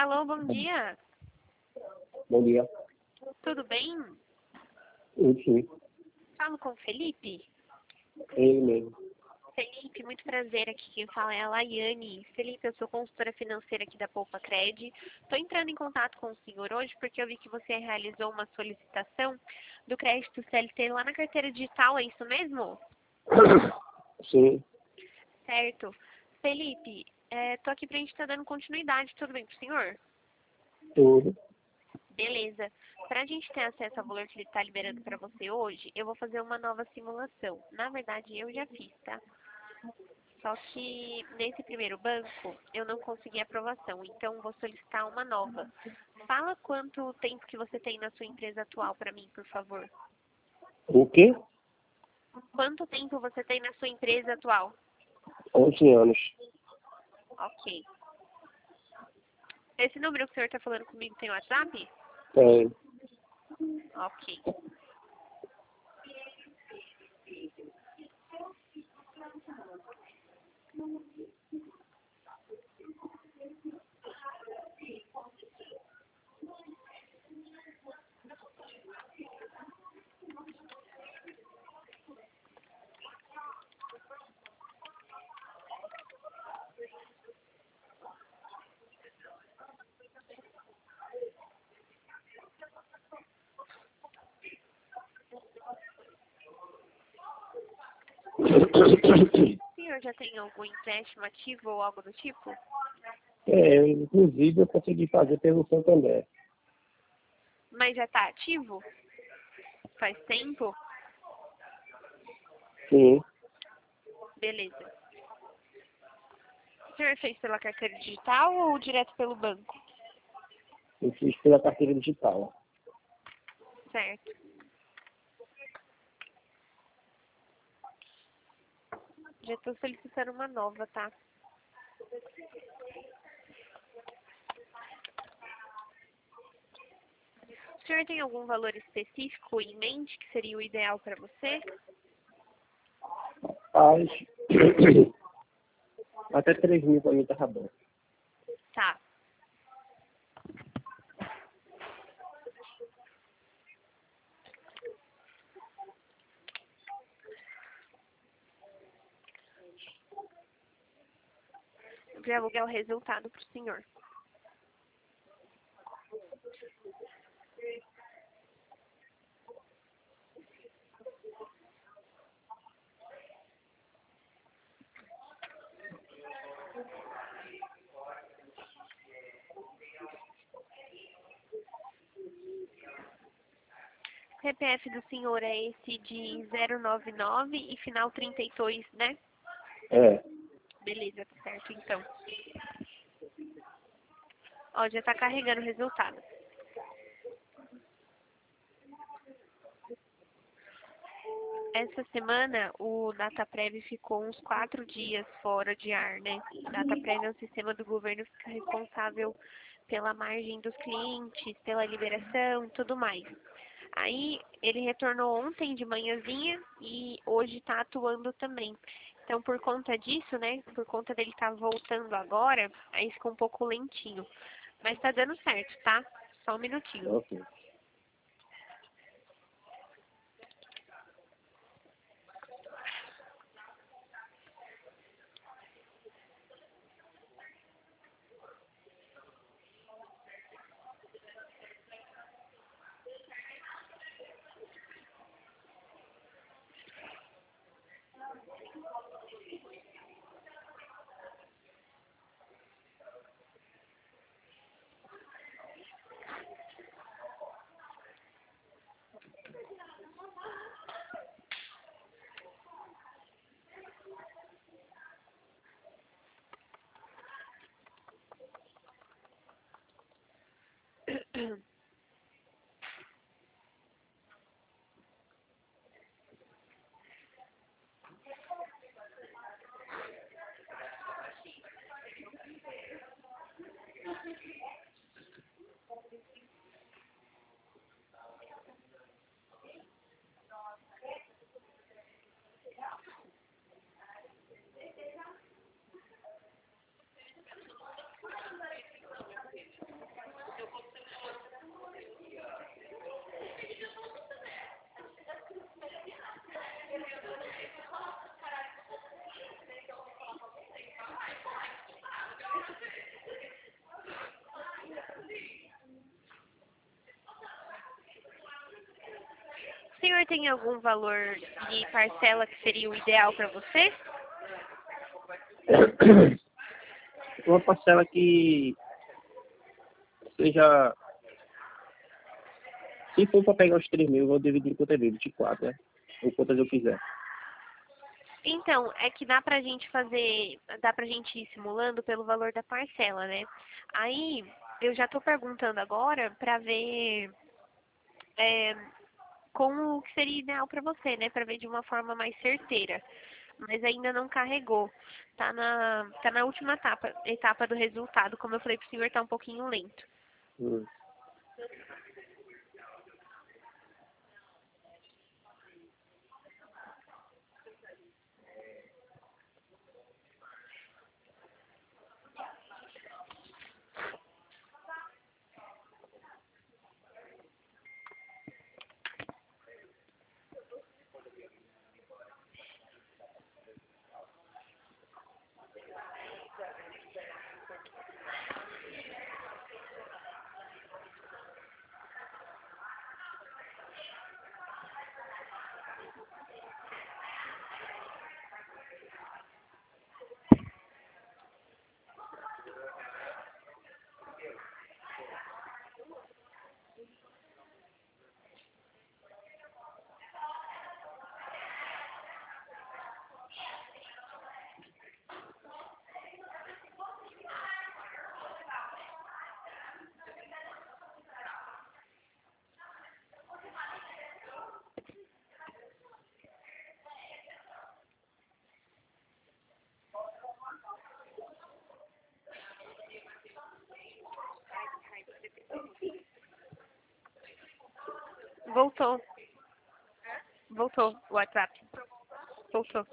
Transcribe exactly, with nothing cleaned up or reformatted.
Alô, bom dia. Bom dia. Tudo bem? Sim, sim. Falo com o Felipe. Ele mesmo. Felipe, muito prazer. Aqui quem fala é a Laiane. Felipe, eu sou consultora financeira aqui da Poupa Cred. Estou entrando em contato com o senhor hoje porque eu vi que você realizou uma solicitação do crédito C L T lá na carteira digital, é isso mesmo? Sim, Certo. Felipe, estou aqui para a gente estar dando continuidade. Tudo bem com o senhor? tudo. Beleza. Para a gente ter acesso ao valor que ele está liberando para você hoje, eu vou fazer uma nova simulação. Na verdade, eu já fiz, tá? Só que nesse primeiro banco, eu não consegui aprovação, então vou solicitar uma nova. Fala quanto tempo que você tem na sua empresa atual para mim, por favor. O quê? Quanto tempo você tem na sua empresa atual? onze anos. Ok. Esse número que o senhor está falando comigo tem WhatsApp? Tem. Ok. O senhor já tem algum empréstimo ativo ou algo do tipo? É, inclusive eu consegui fazer pelo Santander. Mas já está ativo? Faz tempo? Sim, Beleza. O senhor fez pela carteira digital ou direto pelo banco? eu fiz pela carteira digital. Certo. Já estou solicitando uma nova, tá? O senhor tem algum valor específico em mente que seria o ideal para você? Faz até três mil para mim tá bom. Tá. Eu vou alugar o resultado para o senhor. O C P F do senhor é esse de zero nove nove e final trinta e dois, né? É. Beleza, tá certo então. Ó, já tá carregando o resultado. Essa semana o DataPrev ficou uns quatro dias fora de ar, né? O DataPrev é um sistema do governo que fica responsável pela margem dos clientes, pela liberação e tudo mais. Aí ele retornou ontem de manhãzinha e hoje está atuando também. Então, por conta disso, né? Por conta dele estar voltando agora, aí ficou um pouco lentinho. Mas tá dando certo, tá? Só um minutinho. Ok. senhor tem algum valor de parcela que seria o ideal para você? Uma parcela que seja... Se for para pegar os três mil, eu vou dividir em quantas vezes? vinte e quatro, né? Ou quantas eu quiser. Então, é que dá pra gente fazer, dá pra gente ir simulando pelo valor da parcela, né? Aí, eu já tô perguntando agora pra ver é, como que seria ideal pra você, né? Pra ver de uma forma mais certeira. Mas ainda não carregou. Tá na, tá na última etapa, etapa do resultado. Como eu falei pro senhor, tá um pouquinho lento. Hum. Voltou. Voltou o WhatsApp. Voltou.